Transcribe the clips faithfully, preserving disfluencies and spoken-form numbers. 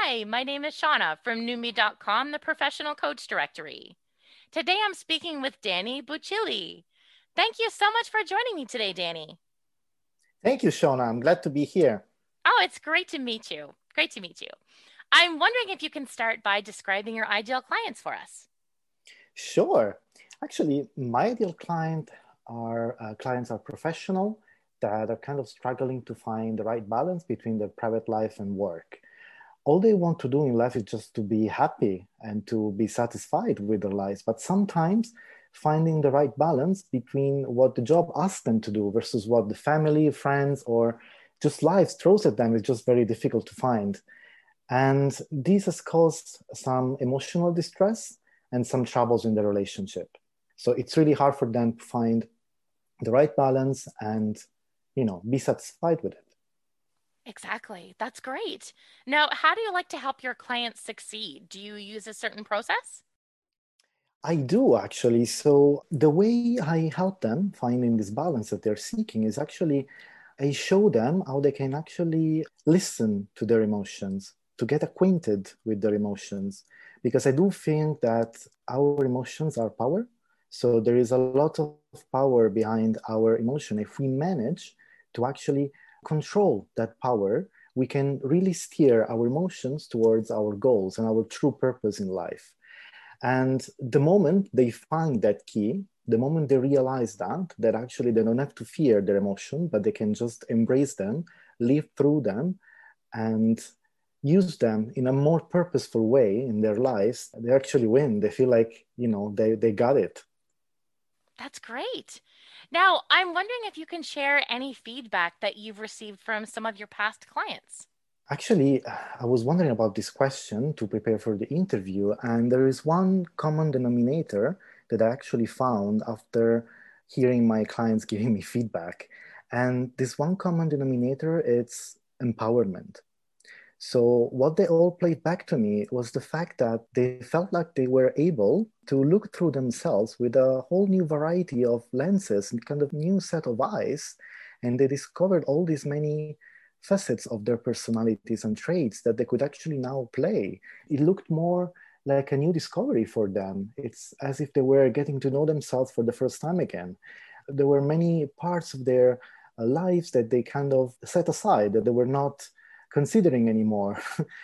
Hi, my name is Shauna from Numi dot com, the professional coach directory. Today I'm speaking with Danny Bucilli. Thank you so much for joining me today, Danny. Thank you, Shona. I'm glad to be here. Oh, it's great to meet you. Great to meet you. I'm wondering if you can start by describing your ideal clients for us. Sure. Actually, my ideal client are uh, clients are professional that are kind of struggling to find the right balance between their private life and work. All they want to do in life is just to be happy and to be satisfied with their lives. But sometimes finding the right balance between what the job asks them to do versus what the family, friends, or just life throws at them is just very difficult to find. And this has caused some emotional distress and some troubles in the relationship. So it's really hard for them to find the right balance and, you know, be satisfied with it. Exactly. That's great. Now, how do you like to help your clients succeed? Do you use a certain process? I do actually. So the way I help them finding this balance that they're seeking is actually I show them how they can actually listen to their emotions, to get acquainted with their emotions. Because I do think that our emotions are power. So there is a lot of power behind our emotion. If we manage to actually control that power, we can really steer our emotions towards our goals and our true purpose in life. And the moment they find that key, the moment they realize that, that actually they don't have to fear their emotion, but they can just embrace them, live through them, and use them in a more purposeful way in their lives, they actually win. They feel like, you know, they, they got it. That's great. Now, I'm wondering if you can share any feedback that you've received from some of your past clients. Actually, I was wondering about this question to prepare for the interview, and there is one common denominator that I actually found after hearing my clients giving me feedback. And this one common denominator, it's empowerment. So what they all played back to me was the fact that they felt like they were able to look through themselves with a whole new variety of lenses and kind of new set of eyes. And they discovered all these many facets of their personalities and traits that they could actually now play. It looked more like a new discovery for them. It's as if they were getting to know themselves for the first time again. There were many parts of their uh, lives that they kind of set aside, that they were not considering anymore.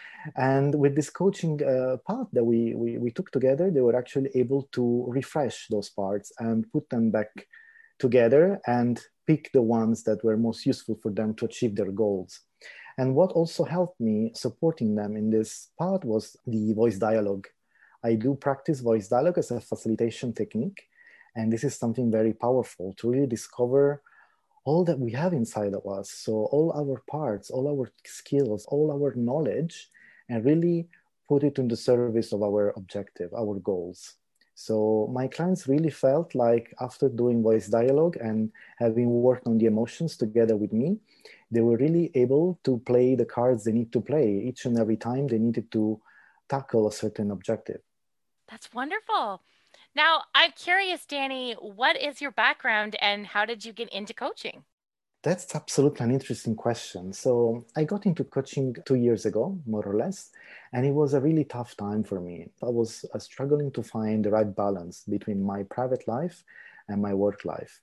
And with this coaching uh, path that we, we, we took together, they were actually able to refresh those parts and put them back together and pick the ones that were most useful for them to achieve their goals. And what also helped me supporting them in this part was the voice dialogue. I do practice voice dialogue as a facilitation technique. And this is something very powerful to really discover all that we have inside of us. So, all our parts, all our skills, all our knowledge, and really put it in the service of our objective, our goals. So, my clients really felt like after doing voice dialogue and having worked on the emotions together with me, they were really able to play the cards they need to play each and every time they needed to tackle a certain objective. That's wonderful. Now, I'm curious, Danny, what is your background and how did you get into coaching? That's absolutely an interesting question. So, I got into coaching two years ago, more or less, and it was a really tough time for me. I was uh, struggling to find the right balance between my private life and my work life.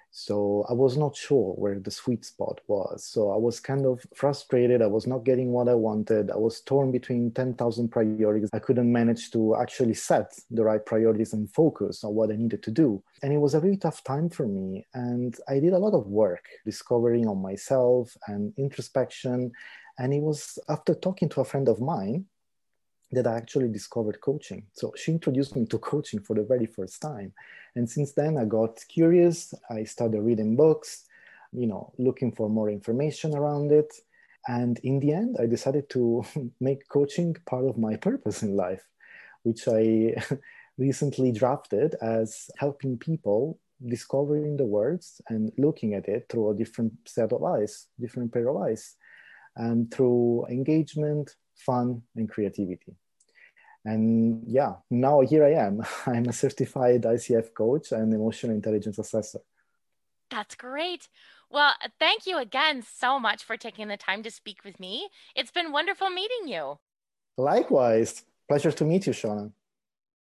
So I was not sure where the sweet spot was. So I was kind of frustrated. I was not getting what I wanted. I was torn between ten thousand priorities. I couldn't manage to actually set the right priorities and focus on what I needed to do. And it was a really tough time for me. And I did a lot of work discovering on myself and introspection. And it was after talking to a friend of mine that I actually discovered coaching. So she introduced me to coaching for the very first time. And since then, I got curious. I started reading books, you know, looking for more information around it. And in the end, I decided to make coaching part of my purpose in life, which I recently drafted as helping people discovering the words and looking at it through a different set of eyes, different pair of eyes, and through engagement, fun, and creativity. And yeah, now here I am. I'm a certified I C F coach and emotional intelligence assessor. That's great. Well, thank you again so much for taking the time to speak with me. It's been wonderful meeting you. Likewise, pleasure to meet you, Shona.